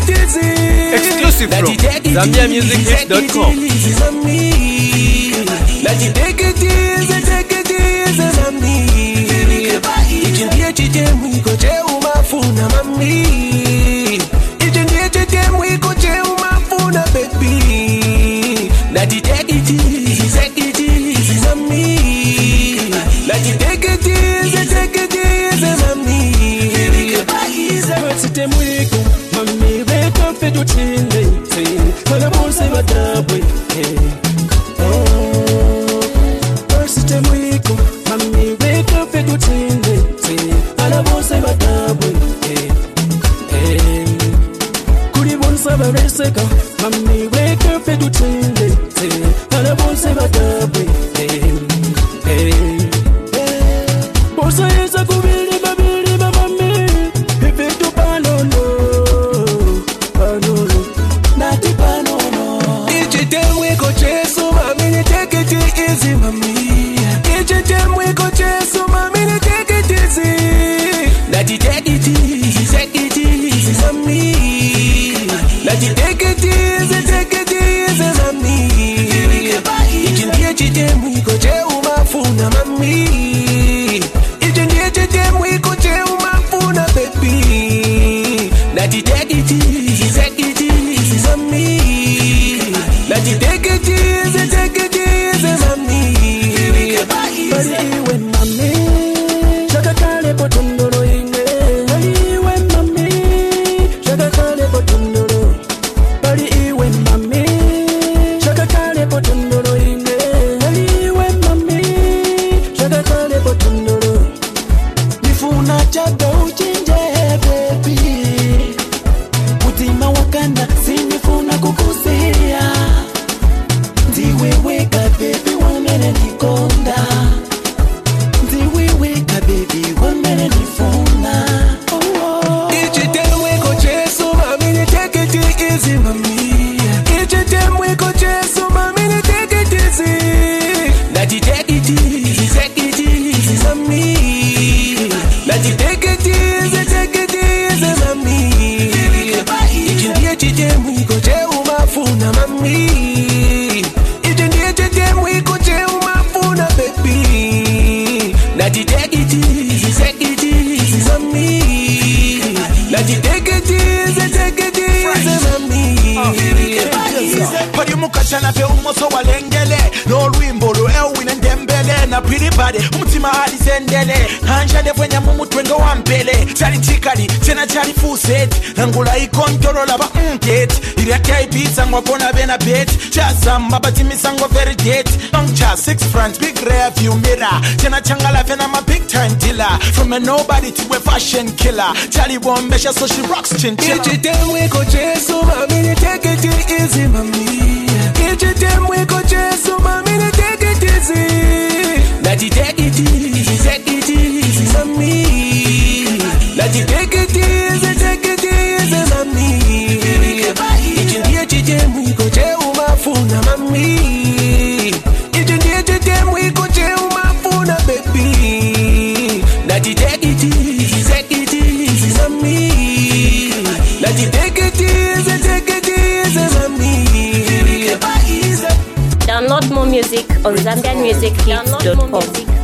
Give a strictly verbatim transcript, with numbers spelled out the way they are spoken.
it easy. Exclusive from Zambia Music Hits dot com. Let you take it easy, take it easy, mami. Ichindia chitemu iko che umafuna mami. Ichindia chitemu iko che umafuna baby. Let you take it easy, take it easy, mami. Let you take it easy, take it easy, mami. Chitemu iko mami, wake up and do chinde. Kala bolsa badabwe. Mami, wake up and do chinde. Ala bolsa badabwe. Kuri bolsa bareseka. Mami, wake up and do chinde. Ala bolsa badabwe. Bolsa yesa kubili babili mami. Pepe tu panono, panono, nati panono. Ichitemwe ko cheso mami, take it easy mami. Ichitemwe ko cheso mami, take it easy. Nati take it easy, take it easy mami. Nati take it easy, take it easy mami. Ichindia chitemwe ko che umafuna mami. Ichindia chitemwe ko che umafuna baby. Nati take it easy, take it easy mami. Nati take it easy, take it easy mami. Bari iwe mami, shaka kale potondoro ine. Bari iwe mami, shaka kale potondoro. Bari iwe mami, shaka kale potondoro ine. Bari iwe mami, shaka kale potondoro. Nifuna chaga uchinje baby. Utima wakanda sinifuna kukusia. Ndiwe weka baby wamene nikonda. Ndiwe weka baby wamene nifuna. Ichitemwe ko cheso mami, take it easy mami. Ichitemwe ko cheso mami, take it easy. Nati take it easy, take it easy mami. Nati take it easy, take it easy mami. Ichindia chitemwe ko che umafuna mami. Ichindia chitemwe ko che umafuna baby. Nati take it easy, take it easy mami. Nati take it easy, take it easy mami. Pari mukachana pe umoso walengele. No rwimbo lo Elwin Ndembele. Na pretty body umutima hali sendele. Hanja defanya mumutwenga wampele. Chali chikali, chena chali full set. Nangula ikontrola ba unket. Iria kai pizza ngwakona bena bet. Chaza mbabati misango very date. Nongcha six friends, big rear view mirror. Chena changala fena ma big time dealer. From a nobody to a fashion killer. Chali wombesha so she rocks chinchilla. Ichitemwe ko cheso mami, take it easy mami. Ichitemwe ko cheso mami, take it easy. Nati take it easy, take it easy mami. Nati take it easy, take it easy mami. Ichindia chitemwe ko che umafuna mami. Ichindia chitemwe ko che umafuna baby. Nati take it easy, take it easy mami. Nati take it easy, take it easy mami. Download more music on Zambian Music Hits dot com.